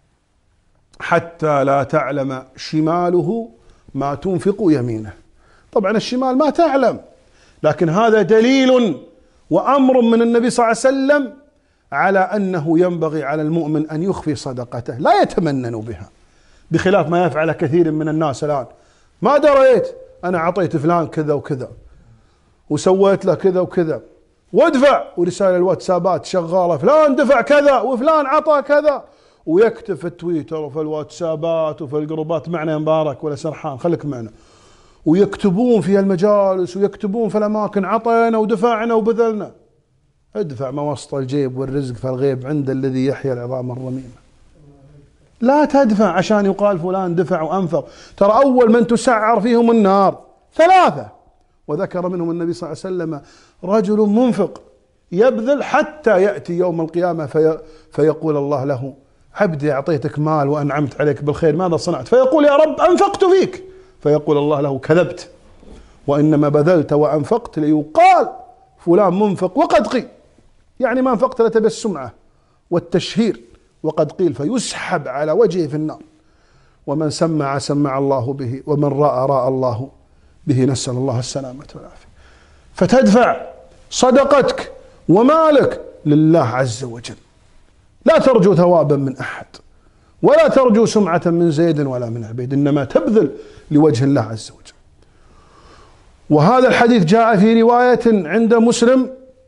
حتى لا تعلم شماله ما تنفق يمينه. طبعا الشمال ما تعلم، لكن هذا دليل وأمر من النبي صلى الله عليه وسلم على أنه ينبغي على المؤمن أن يخفي صدقته، لا يتمنن بها، بخلاف ما يفعل كثير من الناس الآن. ما دريت أنا عطيت فلان كذا وكذا وسويت له كذا وكذا وادفع، ورسائل الواتسابات شغالة، فلان دفع كذا وفلان عطى كذا ويكتب في التويتر وفي الواتسابات وفي الجروبات معنا يا مبارك ولا سرحان خليك معنا، ويكتبون في المجالس ويكتبون في الأماكن عطينا ودفعنا وبذلنا. ادفع ما وسط الجيب والرزق في الغيب عند الذي يحيي العظام الرميمة. لا تدفع عشان يقال فلان دفع وأنفق. ترى أول من تسعر فيهم النار ثلاثة، وذكر منهم النبي صلى الله عليه وسلم رجل منفق يبذل حتى يأتي يوم القيامة في فيقول الله له عبدي أعطيتك مال وأنعمت عليك بالخير ماذا صنعت؟ فيقول يا رب أنفقت فيك. فيقول الله له كذبت، وإنما بذلت وأنفقت ليقال فلان منفق وقد قيل، يعني ما انفقت لتبي السمعة والتشهير وقد قيل، فيسحب على وجهه في النار. ومن سمع سمع الله به، ومن رأى رأى الله به، نسأل الله السلامة والعافية. فتدفع صدقتك ومالك لله عز وجل، لا ترجو ثوابا من أحد ولا ترجو سمعة من زيد ولا من عبيد، إنما تبذل لوجه الله عز وجل. وهذا الحديث جاء في رواية عند مسلم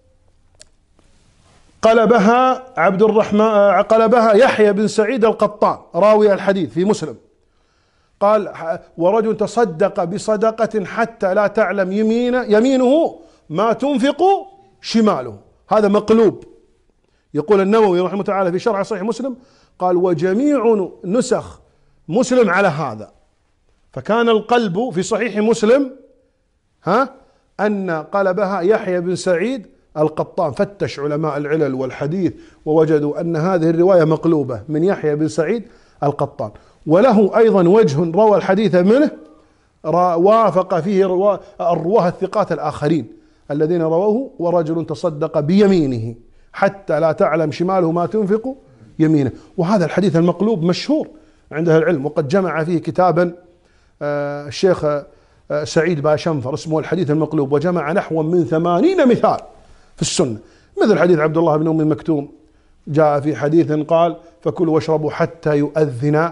قلبها عبد الرحمن قلبها يحيى بن سعيد القطان راوي الحديث في مسلم، قال ورجل تصدق بصدقة حتى لا تعلم يمين يمينه ما تنفق شماله. هذا مقلوب. يقول النووي رحمه الله تعالى في شرح صحيح مسلم قال وجميع نسخ مسلم على هذا. فكان القلب في صحيح مسلم ها أن قلبها يحيى بن سعيد القطان. فتش علماء العلل والحديث ووجدوا أن هذه الرواية مقلوبة من يحيى بن سعيد القطان. وله أيضا وجه روى الحديث منه وافق فيه الرواه الثقات الآخرين الذين رووه ورجل تصدق بيمينه حتى لا تعلم شماله ما تنفق يمينه. وهذا الحديث المقلوب مشهور عند أهل العلم، وقد جمع فيه كتابا الشيخ سعيد باشنفر اسمه الحديث المقلوب، وجمع نحو من ثمانين مثال في السنة، مثل حديث عبد الله بن أم مكتوم جاء في حديث قال فكلوا واشربوا حتى يؤذن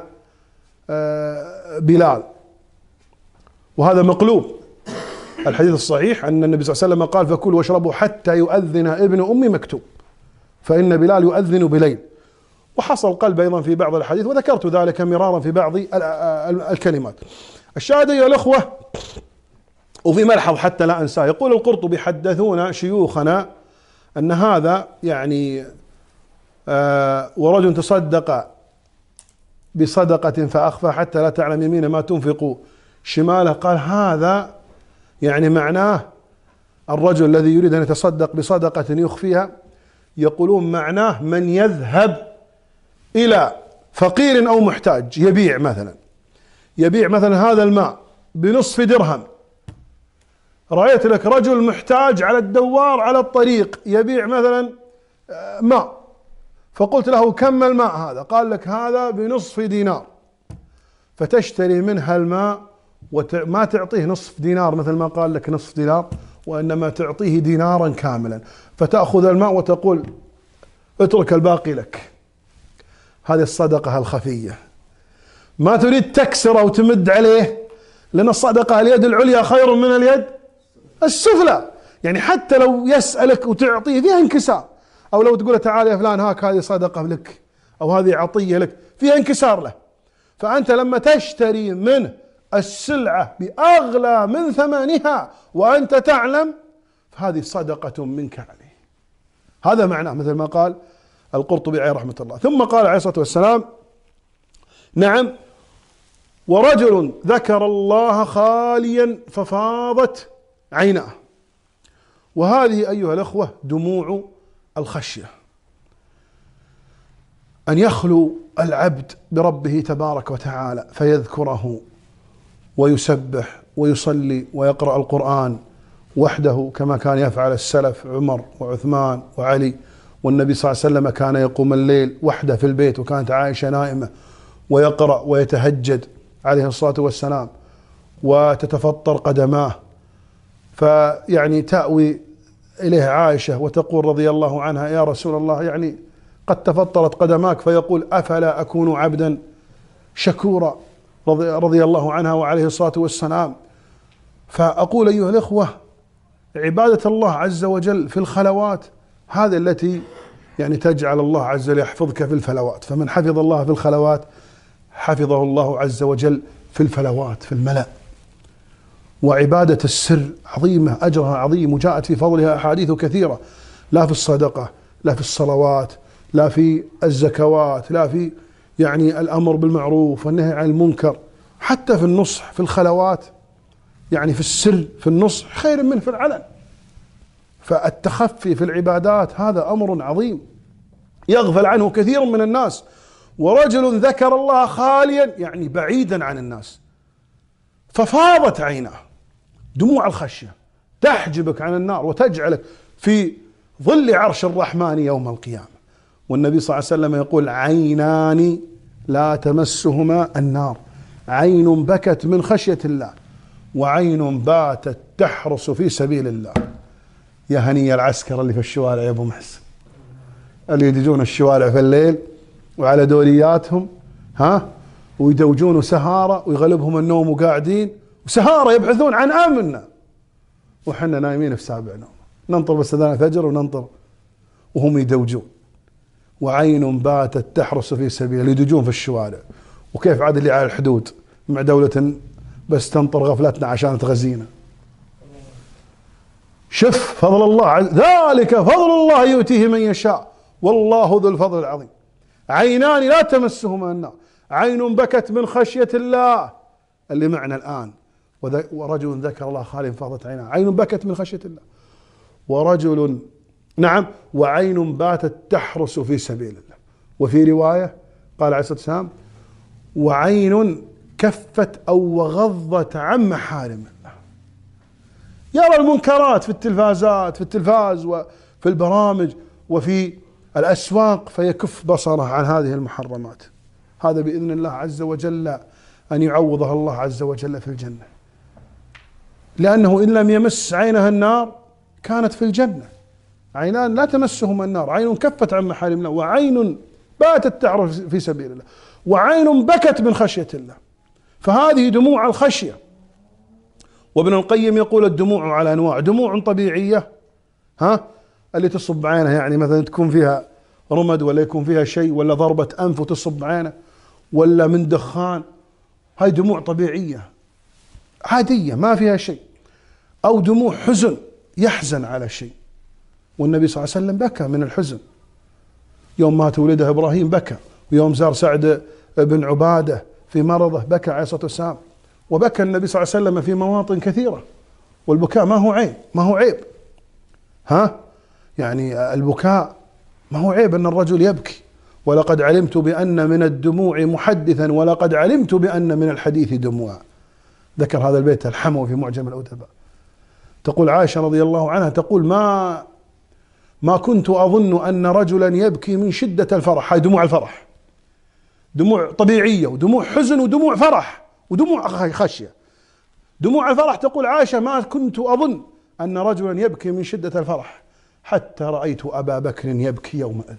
بلال، وهذا مقلوب. الحديث الصحيح أن النبي صلى الله عليه وسلم قال فكلوا واشربوا حتى يؤذن ابن أم مكتوم فإن بلال يؤذن بليل. وحصل قلب أيضا في بعض الحديث، وذكرت ذلك مرارا في بعض الكلمات. الشاهد أيها الأخوة، وفي ملحظ حتى لا أنساه، يقول القرطبي حدثونا شيوخنا أن هذا يعني آه ورجل تصدق بصدقة فأخفى حتى لا تعلم يمينه ما تنفق شماله، قال هذا يعني معناه الرجل الذي يريد أن يتصدق بصدقة يخفيها، يقولون معناه من يذهب إلى فقير أو محتاج يبيع مثلا يبيع مثلا هذا الماء بنصف درهم. رأيت لك رجل محتاج على الدوار على الطريق يبيع مثلا ماء، فقلت له كم الماء هذا؟ قال لك هذا بنصف دينار، فتشتري منها الماء وما تعطيه نصف دينار مثل ما قال لك نصف دينار، وإنما تعطيه دينارا كاملا، فتأخذ الماء وتقول اترك الباقي لك. هذه الصدقة الخفية، ما تريد تكسر أو تمد عليه، لأن الصدقة اليد العليا خير من اليد السفلى. يعني حتى لو يسألك وتعطيه فيها انكسار، أو لو تقول تعال يا فلان هاك هذه صدقة لك أو هذه عطية لك، فيها انكسار له. فأنت لما تشتري منه السلعة بأغلى من ثمنها وأنت تعلم فهذه صدقة منك عليه. هذا معناه مثل ما قال القرطبي عليه رحمة الله. ثم قال عليه الصلاة والسلام نعم ورجل ذكر الله خاليا ففاضت عيناه. وهذه أيها الأخوة دموع الخشية، أن يخلو العبد بربه تبارك وتعالى فيذكره ويسبح ويصلي ويقرأ القرآن وحده كما كان يفعل السلف عمر وعثمان وعلي. والنبي صلى الله عليه وسلم كان يقوم الليل وحده في البيت وكانت عائشة نائمة ويقرأ ويتهجد عليه الصلاة والسلام وتتفطر قدماه، فيعني تأوي إليه عائشة وتقول رضي الله عنها يا رسول الله يعني قد تفطرت قدماك، فيقول أفلا أكون عبدا شكورا رضي, رضي الله عنها وعليه الصلاة والسلام. فأقول أيها الإخوة عبادة الله عز وجل في الخلوات هذه التي يعني تجعل الله عز وجل يحفظك في الفلوات. فمن حفظ الله في الخلوات حفظه الله عز وجل في الفلوات في الملأ. وعبادة السر عظيمة، أجرها عظيم، وجاءت في فضلها أحاديث كثيرة، لا في الصدقة، لا في الصلوات، لا في الزكوات، لا في يعني الأمر بالمعروف والنهي عن المنكر، حتى في النصح في الخلوات، يعني في السر في النصح خير من في العلن. فالتخفي في العبادات هذا أمر عظيم يغفل عنه كثير من الناس. ورجل ذكر الله خاليا، يعني بعيدا عن الناس، ففاضت عيناه، دموع الخشية تحجبك عن النار وتجعلك في ظل عرش الرحمن يوم القيامة. والنبي صلى الله عليه وسلم يقول: عينان لا تمسهما النار، عين بكت من خشية الله، وعين باتت تحرس في سبيل الله. يا هني العسكر اللي في الشوارع يا ابو محسن، اللي يدجون الشوارع في الليل وعلى دورياتهم، ها، ويدوجون سهارة ويغلبهم النوم وقاعدين، وسهارة يبحثون عن أمننا، وحنا نايمين في سابع نوم، ننطر بس أذان الفجر وننطر وهم يدوجون. وعين باتت تحرس في سبيل الله، يدجون في الشوارع. وكيف عاد اللي على الحدود مع دولة بس تنطر غفلتنا عشان تغزينا. شف فضل الله، ذلك فضل الله يؤتيه من يشاء والله ذو الفضل العظيم. عينان لا تمسهما النار، عين بكت من خشية الله اللي معنا الآن، ورجل ذكر الله خاليا فاضت عيناه، عين بكت من خشية الله. ورجل نعم وعين باتت تحرس في سبيل الله. وفي رواية قال عليه الصلاة والسلام: وعين كفت أو غضت عن محارم الله. يرى المنكرات في التلفازات في التلفاز وفي البرامج وفي الأسواق فيكف بصره عن هذه المحرمات. هذا بإذن الله عز وجل أن يعوضها الله عز وجل في الجنة، لأنه إن لم يمس عينها النار كانت في الجنة. عينان لا تمسهما النار، عين كفت عن محارم الله، وعين باتت تعرف في سبيل الله، وعين بكت من خشية الله. فهذه دموع الخشية. وابن القيم يقول: الدموع على أنواع، دموع طبيعية، ها، اللي تصب عينه، يعني مثلا تكون فيها رمد ولا يكون فيها شيء ولا ضربة أنف وتصب عينه ولا من دخان، هاي دموع طبيعية عادية ما فيها شيء. أو دموع حزن، يحزن على شيء، والنبي صلى الله عليه وسلم بكى من الحزن يوم مات ولده إبراهيم، بكى، ويوم زار سعد بن عبادة في مرضه بكى عليه الصلاة والسلام. وبكى النبي صلى الله عليه وسلم في مواطن كثيرة. والبكاء ما هو عيب، ما هو عيب، ها، يعني البكاء ما هو عيب أن الرجل يبكي. ولقد علمت بأن من الدموع محدثا ولقد علمت بأن من الحديث دموع. ذكر هذا البيت الحموي في معجم الأدباء. تقول عائشة رضي الله عنها، تقول: ما ما كنت أظن أن رجلا يبكي من شدة الفرح. هاي دموع الفرح، دموع طبيعية ودموع حزن ودموع فرح ودموع خشية. دموع الفرح تقول عائشة: ما كنت أظن أن رجلا يبكي من شدة الفرح حتى رأيت أبا بكر يبكي يومئذ.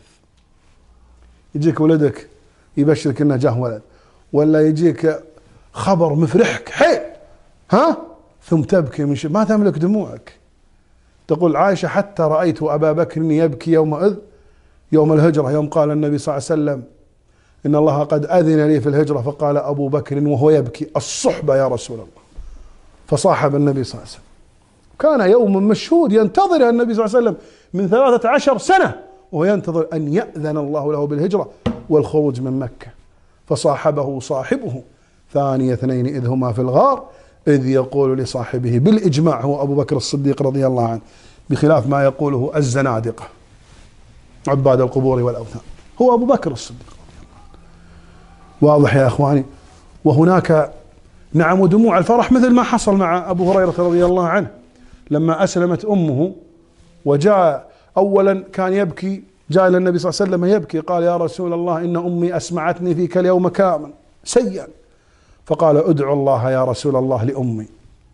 يجيك ولدك يبشرك أنه جاه ولد، ولا يجيك خبر مفرحك حيل، ها، ثم تبكي من شدة، ما تملك دموعك. تقول عائشة: حتى رأيت أبا بكر يبكي يومئذ، يوم الهجرة، يوم قال النبي صلى الله عليه وسلم: إن الله قد أذن لي في الهجرة، فقال أبو بكر وهو يبكي: الصحبة يا رسول الله. فصاحب النبي صلى الله عليه وسلم. كان يوم مشهود ينتظر النبي صلى الله عليه وسلم من ثلاثة عشر سنة، وهو ينتظر أن يأذن الله له بالهجرة والخروج من مكة. فصاحبه صاحبه ثاني اثنين إذ هما في الغار إذ يقول لصاحبه، بالإجماع هو أبو بكر الصديق رضي الله عنه، بخلاف ما يقوله الزنادقة عباد القبور والأوثان، هو أبو بكر الصديق. واضح يا أخواني؟ وهناك نعم دموع الفرح مثل ما حصل مع أبو هريرة رضي الله عنه لما أسلمت أمه، وجاء أولا كان يبكي، جاء إلى النبي صلى الله عليه وسلم يبكي، قال: يا رسول الله إن أمي أسمعتني فيك اليوم كامل سيئا. فقال: ادعو الله يا رسول الله لأمي.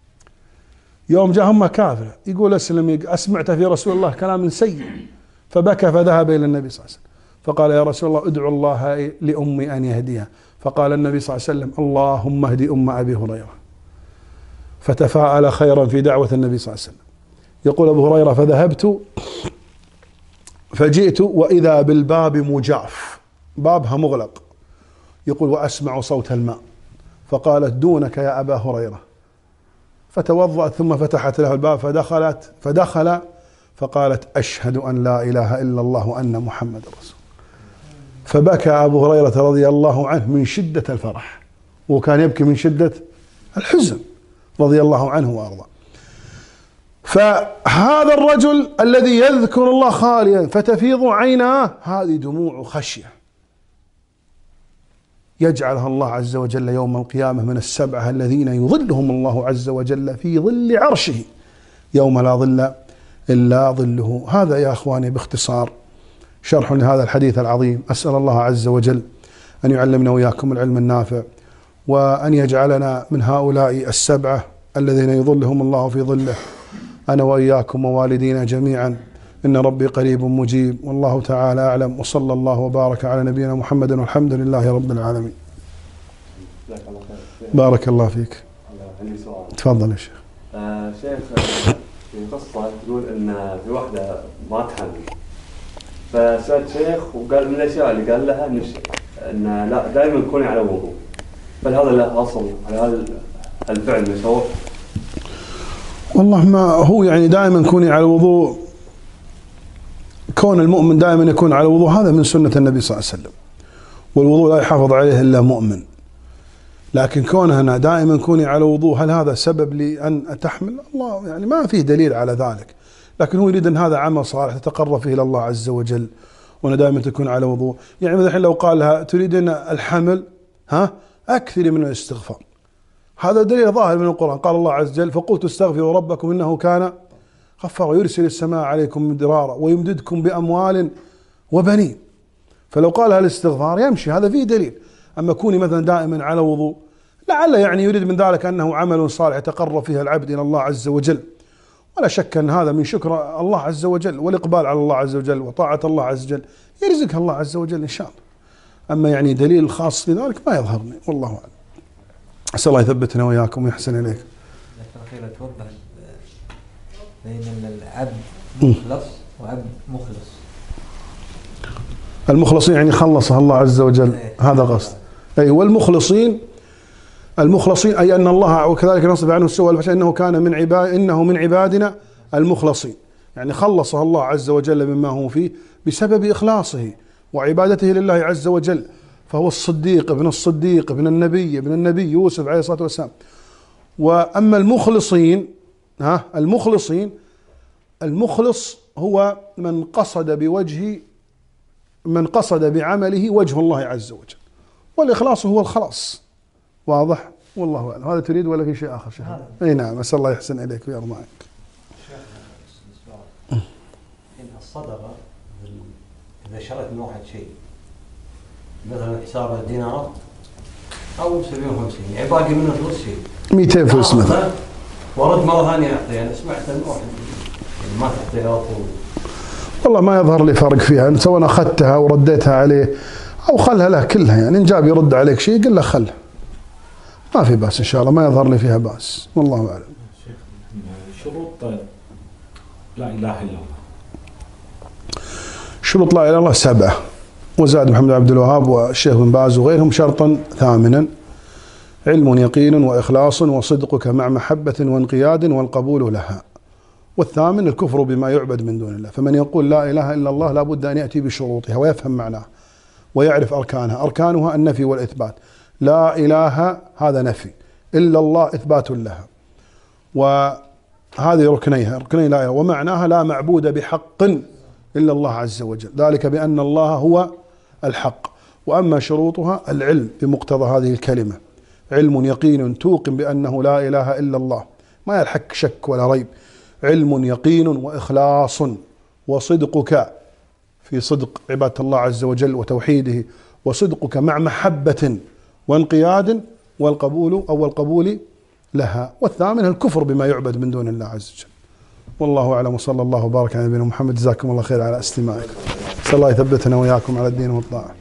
يوم جاء أمه كافرة، يقول أسلم، أسمعت في رسول الله كلام سيء، فبكى فذهب إلى النبي صلى الله عليه وسلم فقال: يا رسول الله ادعو الله لأمي أن يهديها. فقال النبي صلى الله عليه وسلم: اللهم اهدي أم أبي هريرة. فتفاءل خيرا في دعوة النبي صلى الله عليه وسلم. يقول أبو هريرة: فذهبت فجئت وإذا بالباب مجاف، بابها مغلق، يقول وأسمع صوت الماء، فقالت دونك يا أبا هريرة، فتوضأت ثم فتحت له الباب فدخلت فدخل فقالت أشهد أن لا إله إلا الله وأن محمد رسول. فبكى أبو هريرة رضي الله عنه من شدة الفرح، وكان يبكي من شدة الحزن رضي الله عنه وأرضاه. فهذا الرجل الذي يذكر الله خاليا فتفيض عيناه، هذه دموع خشية يجعلها الله عز وجل يوم القيامة من السبعة الذين يظلهم الله عز وجل في ظل عرشه يوم لا ظل إلا ظله. هذا يا أخواني باختصار شرح لهذا الحديث العظيم. أسأل الله عز وجل أن يعلمنا وإياكم العلم النافع، وأن يجعلنا من هؤلاء السبعة الذين يظلهم الله في ظله، أنا وإياكم ووالدينا جميعا. إن ربي قريب مجيب، والله تعالى أعلم، وصلى الله وبارك على نبينا محمد، والحمد لله رب العالمين. بارك الله فيك. عندي سؤال. تفضل يا شيخ. آه شيخ، في قصة تقول إن في واحدة ما تحمل، فسألت شيخ وقال من الأشياء اللي قال لها إن إن لا دائما كوني على وضوء، بل هذا له أصل على هذا الفعل مشروع؟ والله ما هو يعني دائما كوني على وضوء، كون المؤمن دائما يكون على وضوء هذا من سنة النبي صلى الله عليه وسلم، والوضوء لا يحافظ عليه إلا مؤمن. لكن كونها دائما كوني على وضوء، هل هذا سبب لأن تحمل؟ الله يعني ما فيه دليل على ذلك، لكن هو يريد أن هذا عمل صالح تتقرب فيه إلى الله عز وجل، وأنا دائما تكون على وضوء. يعني مثلا لو قال لها تريدين الحمل، ها أكثري من الاستغفار، هذا دليل ظاهر من القرآن. قال الله عز وجل فقلت استغفروا ربكم إنه كان غفارا يرسل السماء عليكم مدرارا ويمددكم بأموال وبنين. فلو قالها الاستغفار يمشي، هذا فيه دليل. أما كوني مثلا دائما على وضوء، لعل يعني يريد من ذلك أنه عمل صالح يتقرب فيه العبد إلى الله عز وجل، ولا شك أن هذا من شكر الله عز وجل والإقبال على الله عز وجل وطاعة الله عز وجل، يرزقها الله عز وجل إن شاء الله. أما يعني دليل خاص لذلك ما يظهرني، والله أعلم. أسأل الله يثبتنا وإياكم ويحسن إليك. الأخيرة توضح بين العبد مخلص وعبد مخلص. المخلصين يعني خلصها الله عز وجل، هذا قصد. أي والمخلصين، المخلصين أي أن الله وكذلك نصب عنه السوء والفحشاء إنه كان من عباد إنه من عبادنا المخلصين، يعني خلصها الله عز وجل مما هو فيه بسبب إخلاصه وعبادته لله عز وجل. فهو الصديق ابن الصديق ابن النبي ابن النبي يوسف عليه الصلاة والسلام. وأما المخلصين، ها المخلصين، المخلص هو من قصد بوجه من قصد بعمله وجه الله عز وجل، والإخلاص هو الخلاص. واضح؟ والله أعلم. هذا تريد ولا في شيء آخر شيخ؟ أي نعم. أسأل الله يحسن إليك ويرضى عنك. إن الصدقة إذا شريت من واحد شيء مثلا حسابه دينار أو سبعين وخمسين، يعني باقي منه فلوس شيء مئتين فلوس مثلا، ورد مرة ثانية أعطيه. أنا سمعت من واحد يعني ما تعطيه على طول. والله ما يظهر لي فرق فيها، أنت سواء أخذتها ورديتها عليه أو خلها له كلها، يعني إن جاب يرد عليك شيء قل له خلها، ما في بأس إن شاء الله، ما يظهر لي فيها بأس، والله أعلم. شروط لا إله إلا الله. شروط لا إله إلا الله سبعة، وزاد محمد عبد الوهاب والشيخ بن باز وغيرهم شرطا ثامنا: علم يقين وإخلاص وصدقك مع محبة وانقياد والقبول لها. والثامن الكفر بما يعبد من دون الله. فمن يقول لا إله إلا الله لا بد أن يأتي بشروطها ويفهم معناها ويعرف أركانها. أركانها النفي والإثبات. لا إله هذا نفي، إلا الله إثبات لها، وهذه ركنيها ركني لا إله. ومعناها لا معبود بحق إلا الله عز وجل، ذلك بأن الله هو الحق. وأما شروطها العلم بمقتضى هذه الكلمة، علم يقين توقن بأنه لا إله إلا الله، ما يلحق شك ولا ريب. علم يقين وإخلاص وصدقك في صدق عبادة الله عز وجل وتوحيده، وصدقك مع محبة وانقياد والقبول أو القبول لها. والثامن الكفر بما يعبد من دون الله عز وجل. والله أعلم، وصلى الله وبارك على نبينا محمد. جزاكم الله خير على استماعكم. صلى الله يثبتنا وإياكم على الدين والطاعة.